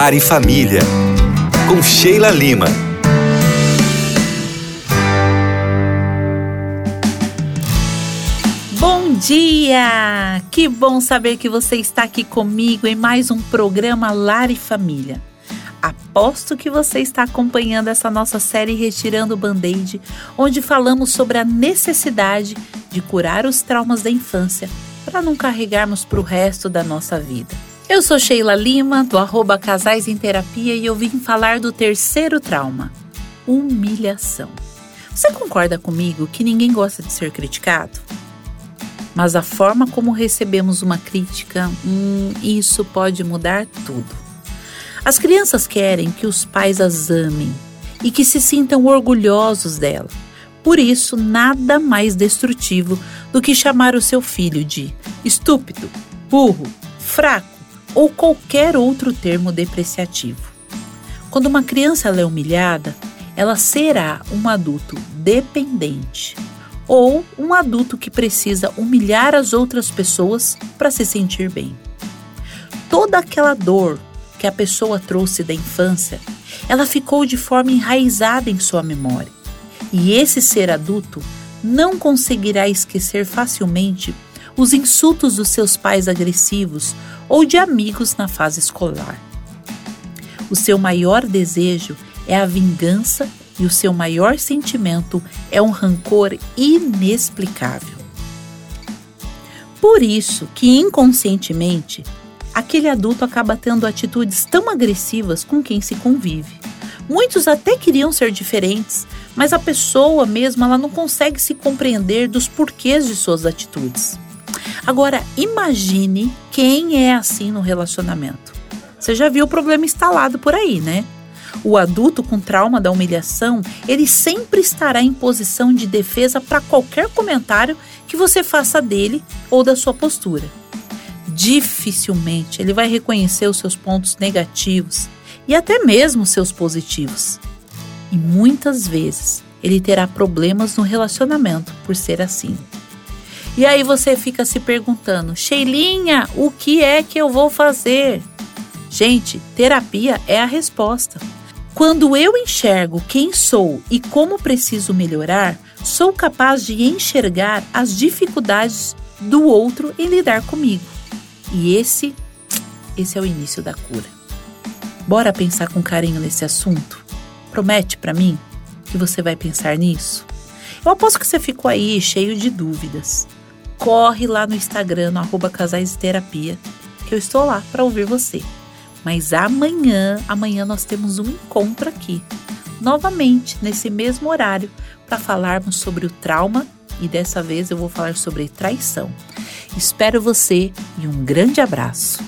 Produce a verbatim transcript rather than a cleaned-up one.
Lar e Família, com Sheila Lima. Bom dia! Que bom saber que você está aqui comigo em mais um programa Lar e Família. Aposto que você está acompanhando essa nossa série Retirando o Band-Aid, onde falamos sobre a necessidade de curar os traumas da infância para não carregarmos para o resto da nossa vida. Eu sou Sheila Lima, do arroba Casais em Terapia, e eu vim falar do terceiro trauma, humilhação. Você concorda comigo que ninguém gosta de ser criticado? Mas a forma como recebemos uma crítica, hum, isso pode mudar tudo. As crianças querem que os pais as amem e que se sintam orgulhosos dela. Por isso, nada mais destrutivo do que chamar o seu filho de estúpido, burro, fraco ou qualquer outro termo depreciativo. Quando uma criança ela é humilhada, ela será um adulto dependente ou um adulto que precisa humilhar as outras pessoas para se sentir bem. Toda aquela dor que a pessoa trouxe da infância, ela ficou de forma enraizada em sua memória. E esse ser adulto não conseguirá esquecer facilmente os insultos dos seus pais agressivos ou de amigos na fase escolar. O seu maior desejo é a vingança e o seu maior sentimento é um rancor inexplicável. Por isso que inconscientemente, aquele adulto acaba tendo atitudes tão agressivas com quem se convive. Muitos até queriam ser diferentes, mas a pessoa mesmo ela não consegue se compreender dos porquês de suas atitudes. Agora, imagine quem é assim no relacionamento. Você já viu o problema instalado por aí, né? O adulto com trauma da humilhação, ele sempre estará em posição de defesa para qualquer comentário que você faça dele ou da sua postura. Dificilmente ele vai reconhecer os seus pontos negativos e até mesmo os seus positivos. E muitas vezes ele terá problemas no relacionamento por ser assim. E aí você fica se perguntando, Sheilinha, o que é que eu vou fazer? Gente, terapia é a resposta. Quando eu enxergo quem sou e como preciso melhorar, sou capaz de enxergar as dificuldades do outro em lidar comigo. E esse, esse é o início da cura. Bora pensar com carinho nesse assunto? Promete pra mim que você vai pensar nisso? Eu aposto que você ficou aí cheio de dúvidas. Corre lá no Instagram, no arroba Casais em Terapia, que eu estou lá para ouvir você. Mas amanhã, amanhã nós temos um encontro aqui, novamente nesse mesmo horário, para falarmos sobre o trauma e dessa vez eu vou falar sobre traição. Espero você e um grande abraço.